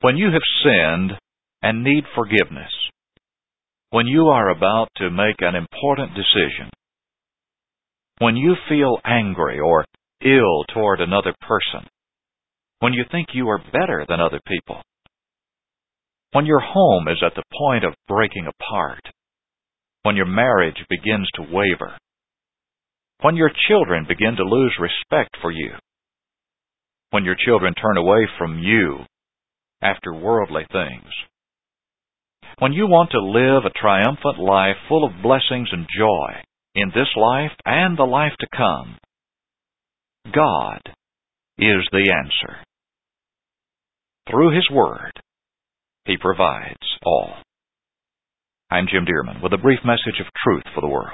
When you have sinned and need forgiveness. When you are about to make an important decision. When you feel angry or ill toward another person. When you think you are better than other people. When your home is at the point of breaking apart. When your marriage begins to waver. When your children begin to lose respect for you. When your children turn away from you after worldly things. When you want to live a triumphant life full of blessings and joy in this life and the life to come. God is the answer. Through His Word, He provides all. I'm Jim Dearman with a brief message of truth for the world.